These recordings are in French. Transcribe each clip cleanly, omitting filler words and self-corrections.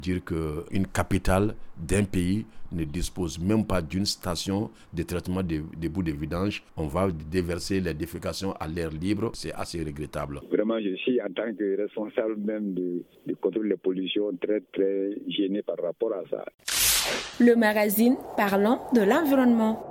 Dire qu'une capitale d'un pays ne dispose même pas d'une station de traitement des boues de vidange, on va déverser les défécations à l'air libre, c'est assez regrettable. Vraiment, je suis en tant que responsable même du contrôle des pollutions très très gêné par rapport à ça. Le magazine parlant de l'environnement.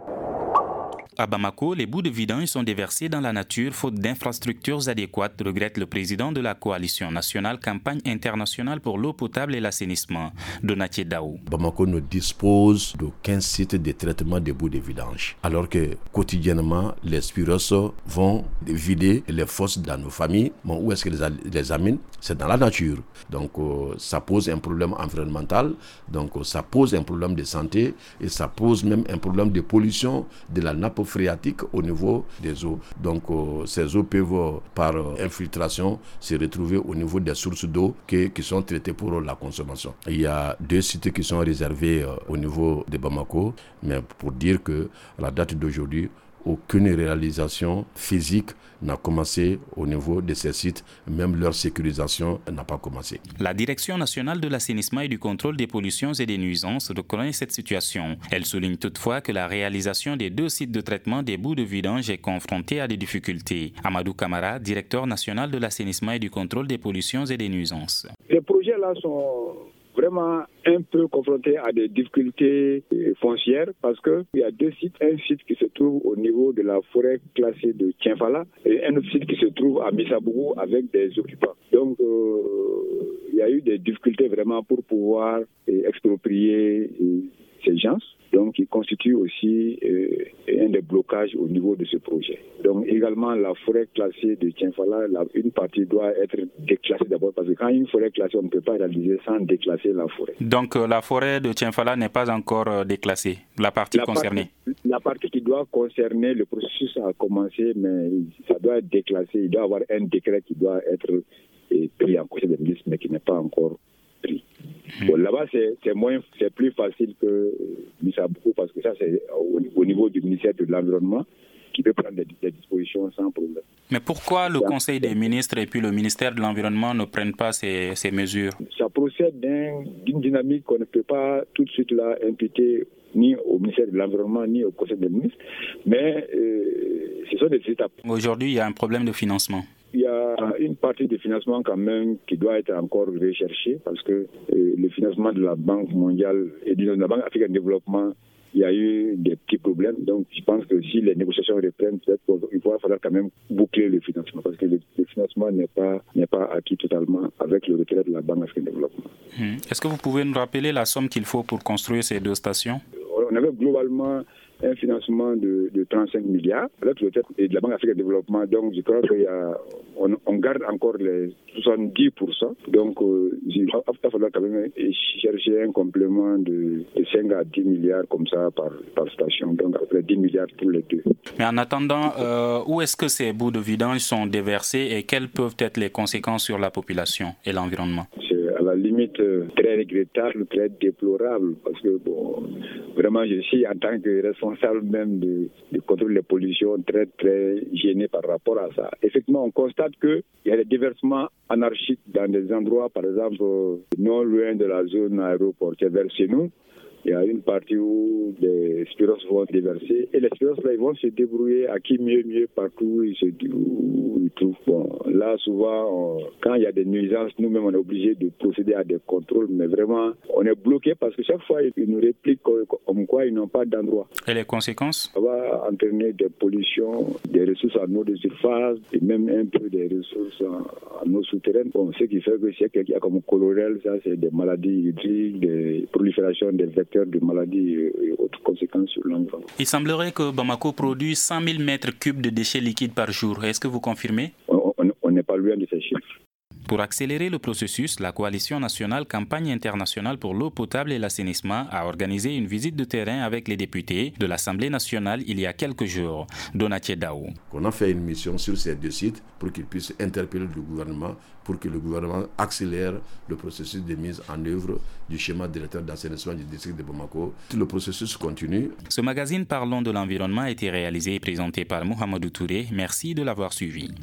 À Bamako, les boues de vidange sont déversées dans la nature faute d'infrastructures adéquates, regrette le président de la coalition nationale Campagne internationale pour l'eau potable et l'assainissement, Donatier Daou. Bamako ne dispose d'aucun site de traitement des boues de vidange, alors que quotidiennement, les Spiros vont vider les fosses dans nos familles. Bon, où est-ce qu'ils les amènent? C'est dans la nature. Donc, ça pose un problème environnemental, donc ça pose un problème de santé et ça pose même un problème de pollution de la nappe phréatique au niveau des eaux. Donc ces eaux peuvent par infiltration se retrouver au niveau des sources d'eau qui sont traitées pour la consommation. Il y a 2 sites qui sont réservés au niveau de Bamako, mais pour dire que à la date d'aujourd'hui, aucune réalisation physique n'a commencé au niveau de ces sites, même leur sécurisation n'a pas commencé. La Direction nationale de l'assainissement et du contrôle des pollutions et des nuisances reconnaît cette situation. Elle souligne toutefois que la réalisation des 2 sites de traitement des boues de vidange est confrontée à des difficultés. Amadou Kamara, directeur national de l'assainissement et du contrôle des pollutions et des nuisances. Les projets là sont vraiment un peu confronté à des difficultés foncières parce qu'il y a 2 sites. Un site qui se trouve au niveau de la forêt classée de Tienfala et un autre site qui se trouve à Missabougou avec des occupants. Donc, il y a eu des difficultés vraiment pour pouvoir exproprier ces gens. Donc, il constitue aussi un des blocages au niveau de ce projet. Donc, également, la forêt classée de Tienfala, une partie doit être déclassée d'abord parce que quand une forêt classée, on ne peut pas réaliser sans déclasser la forêt. Donc, la forêt de Tienfala n'est pas encore déclassée, la partie concernée? La partie qui doit concerner, le processus a commencé, mais ça doit être déclassé. Il doit y avoir un décret qui doit être pris en conseil des ministres, mais qui n'est pas encore pris. Bon, là-bas, c'est plus facile que Missabougou parce que ça, c'est au niveau du ministère de l'Environnement qui peut prendre des dispositions sans problème. Mais pourquoi le Conseil des ministres et puis le ministère de l'Environnement ne prennent pas ces mesures? Ça procède d'une dynamique qu'on ne peut pas tout de suite là imputer ni au ministère de l'Environnement ni au Conseil des ministres, mais ce sont des étapes. Aujourd'hui, il y a un problème de financement. Il y a une partie du financement quand même qui doit être encore recherchée parce que le financement de la Banque mondiale et de la Banque africaine de développement, il y a eu des petits problèmes. Donc je pense que si les négociations reprennent, peut-être qu'il va falloir quand même boucler le financement parce que le financement n'est pas acquis totalement avec le retrait de la Banque africaine de développement. Est-ce que vous pouvez nous rappeler la somme qu'il faut pour construire ces 2 stations? On avait globalement un financement de 35 milliards avec le retrait de la Banque africaine de développement. Donc je crois qu'on garde encore les 70%. Donc il va falloir quand même chercher un complément de 5 à 10 milliards comme ça par station. Donc à peu près 10 milliards pour les 2. Mais en attendant, où est-ce que ces boues de vidange sont déversées et quelles peuvent être les conséquences sur la population et l'environnement? C'est à la limite très regrettable, très déplorable parce que vraiment je suis en tant que responsable même du contrôle des pollutions très très gêné par rapport à ça. Effectivement, on constate qu'il y a des déversements anarchiques dans des endroits, par exemple non loin de la zone aéroportuaire vers chez nous. Il y a une partie où les spiros vont déverser et les spiros là, ils vont se débrouiller à qui mieux partout où ils trouvent. Bon, là souvent quand il y a des nuisances, nous-mêmes on est obligé de procéder à des contrôles, mais vraiment on est bloqué parce que chaque fois ils nous répliquent comme quoi ils n'ont pas d'endroit. Et les conséquences? Ça va entraîner des pollutions, des ressources en eau de surface et même un peu des ressources en eau souterraine. Bon, ce qui fait que s'il y a comme cholérel, ça c'est des maladies hydriques, des proliférations des vecteurs de maladies et autres conséquences sur l'environnement. Il semblerait que Bamako produit 100 000 mètres cubes de déchets liquides par jour. Est-ce que vous confirmez? On n'est pas loin de ces chiffres. Pour accélérer le processus, la Coalition nationale Campagne internationale pour l'eau potable et l'assainissement a organisé une visite de terrain avec les députés de l'Assemblée nationale il y a quelques jours. Donatier Daou. On a fait une mission sur ces 2 sites pour qu'ils puissent interpeller le gouvernement, pour que le gouvernement accélère le processus de mise en œuvre du schéma directeur d'assainissement du district de Bamako. Le processus continue. Ce magazine Parlons de l'environnement a été réalisé et présenté par Mohamedou Touré. Merci de l'avoir suivi.